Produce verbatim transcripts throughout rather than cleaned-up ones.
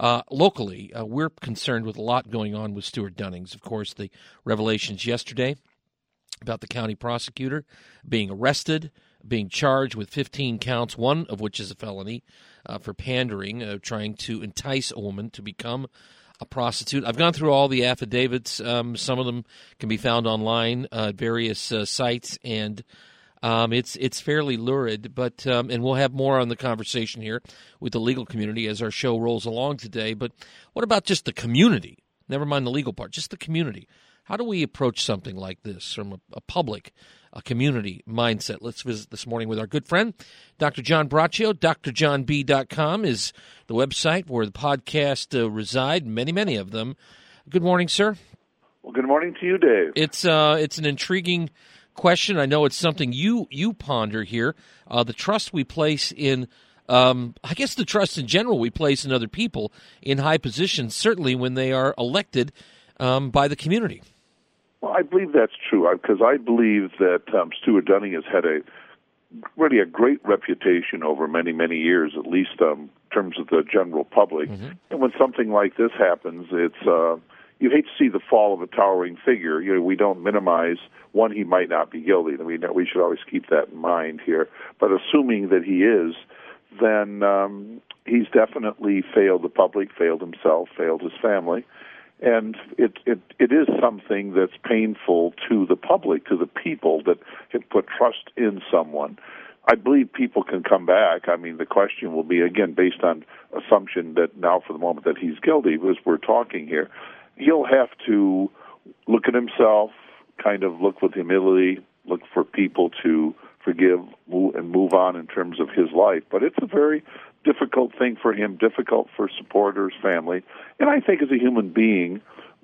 Uh, locally, uh, we're concerned with a lot going on with Stuart Dunnings. Of course, the revelations yesterday about the county prosecutor being arrested, being charged with fifteen counts, one of which is a felony, uh, for pandering, uh, trying to entice a woman to become a prostitute. I've gone through all the affidavits. Um, some of them can be found online uh, at various uh, sites, and um, it's it's fairly lurid. But um, and we'll have more on the conversation here with the legal community as our show rolls along today. But what about just the community? Never mind the legal part, just the community. How do we approach something like this from a, a public, a community mindset? Let's visit this morning with our good friend, Doctor John Braccio. D R john b dot com is the website where the podcast uh, reside, many, many of them. Good morning, sir. Well, good morning to you, Dave. It's uh, it's an intriguing question. I know it's something you, you ponder here. Uh, the trust we place in, um, I guess the trust in general we place in other people in high positions, certainly when they are elected um, by the community. Well, I believe that's true because I believe that um, Stuart Dunning has had a really a great reputation over many, many years, at least um, in terms of the general public. Mm-hmm. And when something like this happens, it's uh, you hate to see the fall of a towering figure. You know, we don't minimize one; he might not be guilty. I mean, we should always keep that in mind here. But assuming that he is, then um, he's definitely failed the public, failed himself, failed his family. And it, it it is something that's painful to the public, to the people that have put trust in someone. I believe people can come back. I mean, the question will be, again, based on assumption that now for the moment that he's guilty, as we're talking here, he'll have to look at himself, kind of look with humility, look for people to forgive move, and move on in terms of his life. But it's a very difficult thing for him, difficult for supporters, family. And I think as a human being,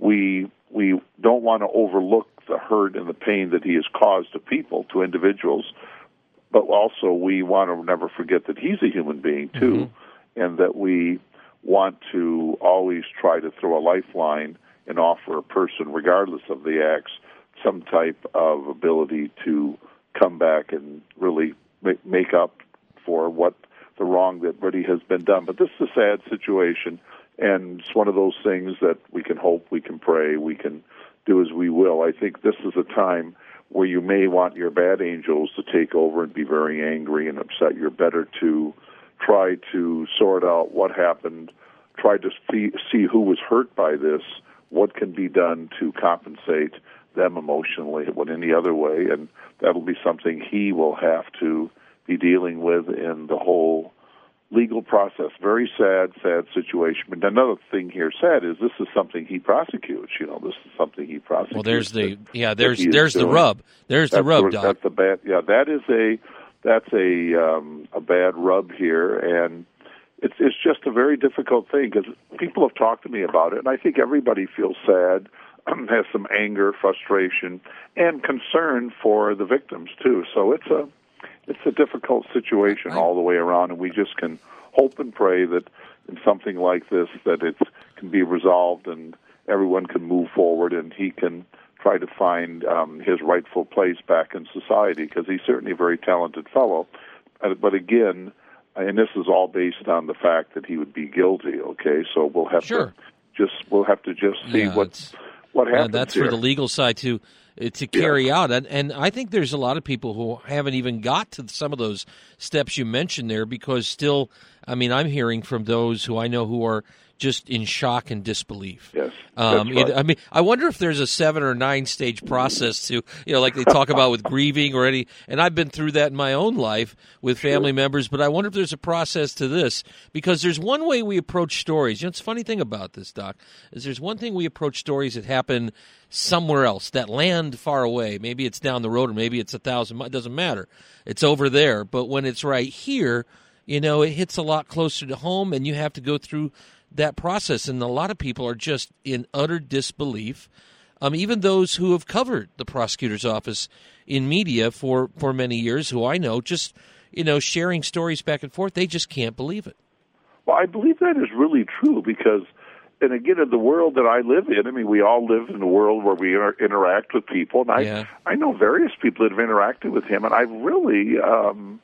we we don't want to overlook the hurt and the pain that he has caused to people, to individuals, but also we want to never forget that he's a human being too, mm-hmm. and that we want to always try to throw a lifeline and offer a person, regardless of the acts, some type of ability to come back and really make up for what the wrong that really has been done. But this is a sad situation, and it's one of those things that we can hope, we can pray, we can do as we will. I think this is a time where you may want your bad angels to take over and be very angry and upset. You're better to try to sort out what happened, try to see, see who was hurt by this, what can be done to compensate them emotionally in any other way, and that'll be something he will have to be dealing with in the whole legal process. Very sad, sad situation. But another thing here sad is this is something he prosecutes. You know, this is something he prosecutes. Well, there's the that, yeah, there's there's the rub. There's the rub, Doc. That's the bad. Yeah, that is a that's a um, a bad rub here, and it's it's just a very difficult thing because people have talked to me about it, and I think everybody feels sad, has some anger, frustration, and concern for the victims too. So it's a It's a difficult situation all the way around, and we just can hope and pray that in something like this that it can be resolved and everyone can move forward and he can try to find um, his rightful place back in society because he's certainly a very talented fellow. Uh, but again, and this is all based on the fact that he would be guilty, okay? So we'll have sure. to just we'll have to just see yeah, what what happens. Yeah, that's here. for the legal side too. To carry yeah. out. And, and I think there's a lot of people who haven't even got to some of those steps you mentioned there because still, I mean, I'm hearing from those who I know who are just in shock and disbelief. Yes, um, that's right. it, I mean, I wonder if there's a seven or nine stage process to, you know, like they talk about with grieving or any, and I've been through that in my own life with family sure. members, but I wonder if there's a process to this because there's one way we approach stories. You know, it's a funny thing about this, Doc, is there's one thing we approach stories that happen somewhere else, that land far away. Maybe it's down the road or maybe it's a thousand miles. It doesn't matter. It's over there. But when it's right here, you know, it hits a lot closer to home and you have to go through that process. And a lot of people are just in utter disbelief. Um, even those who have covered the prosecutor's office in media for, for many years, who I know, just, you know, sharing stories back and forth, they just can't believe it. Well, I believe that is really true because, and again, in the world that I live in, I mean, we all live in a world where we inter- interact with people, and I, yeah. I know various people that have interacted with him, and I've really um,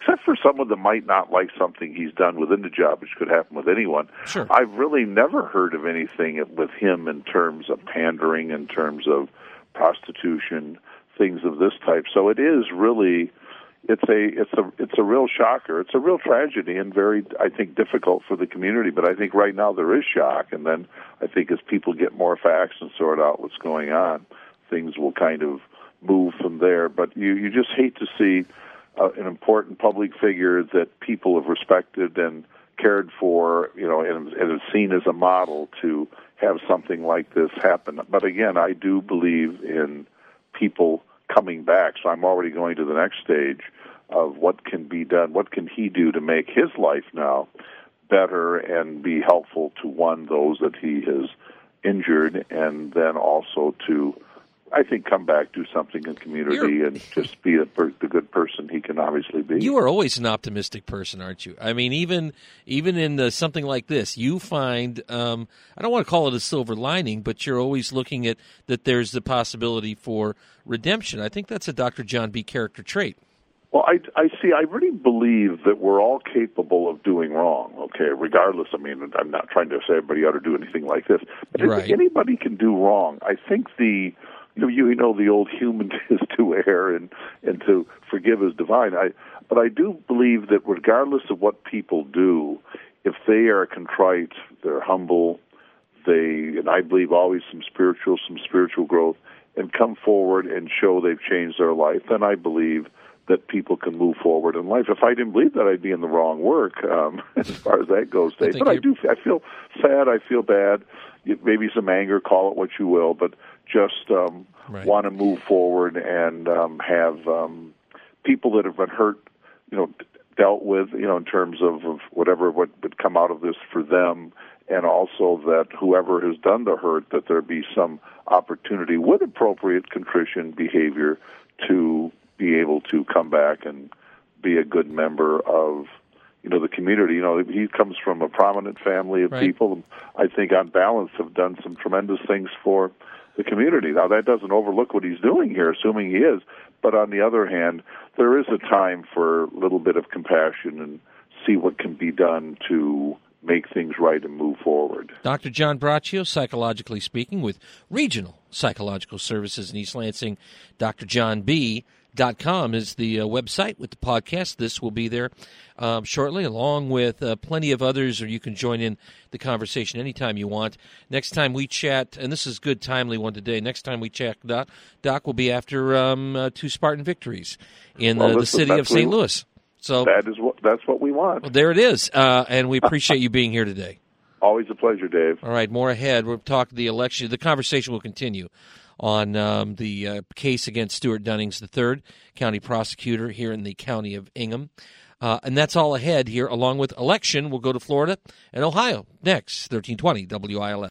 except for someone that might not like something he's done within the job, which could happen with anyone. Sure. I've really never heard of anything with him in terms of pandering, in terms of prostitution, things of this type. So it is really, it's a it's a it's a real shocker. It's a real tragedy and very, I think, difficult for the community. But I think right now there is shock, and then I think as people get more facts and sort out what's going on, things will kind of move from there. But you you just hate to see uh, an important public figure that people have respected and cared for, you know, and, and is seen as a model to have something like this happen. But again, I do believe in people coming back, so I'm already going to the next stage of what can be done, what can he do to make his life now better and be helpful to, one, those that he has injured, and then also to, I think, come back, do something in the community, You're, and just be a, the good person he can obviously be. You are always an optimistic person, aren't you? I mean, even even in uh, something like this, you find, um, I don't want to call it a silver lining, but you're always looking at that there's the possibility for redemption. I think that's a Doctor John B. character trait. Well, I, I see, I really believe that we're all capable of doing wrong, okay, regardless. I mean, I'm not trying to say everybody ought to do anything like this, but I right. think anybody can do wrong. I think the... You know, you know the old human is to err and, and to forgive is divine. I, but I do believe that regardless of what people do, if they are contrite, they're humble, they, and I believe always some spiritual, some spiritual growth, and come forward and show they've changed their life, then I believe that people can move forward in life. If I didn't believe that, I'd be in the wrong work um, as far as that goes. I but I do. I feel sad. I feel bad. Maybe some anger. Call it what you will. But just um, right. want to move forward and um, have um, people that have been hurt, you know, dealt with, you know, in terms of, of whatever what would come out of this for them, and also that whoever has done the hurt, that there be some opportunity with appropriate contrition behavior to be able to come back and be a good member of, you know, the community. You know, he comes from a prominent family of right. people. I think on balance have done some tremendous things for the community. Now, that doesn't overlook what he's doing here, assuming he is. But on the other hand, there is a time for a little bit of compassion and see what can be done to make things right and move forward. Doctor John Braccio, Psychologically Speaking, with Regional Psychological Services in East Lansing. D R John B dot com is the uh, website with the podcast. This will be there um, shortly, along with uh, plenty of others, or you can join in the conversation anytime you want. Next time we chat, and this is a good, timely one today, next time we chat, Doc, Doc will be after um, uh, two Spartan victories in well, uh, the city of Saint Louis. So that is what that's what we want. Well, there it is, uh, and we appreciate you being here today. Always a pleasure, Dave. All right, more ahead. We'll talk the election. The conversation will continue on um, the uh, case against Stuart Dunnings the third, county prosecutor here in the county of Ingham. Uh, and that's all ahead here, along with election. We'll go to Florida and Ohio next, thirteen twenty W I L S.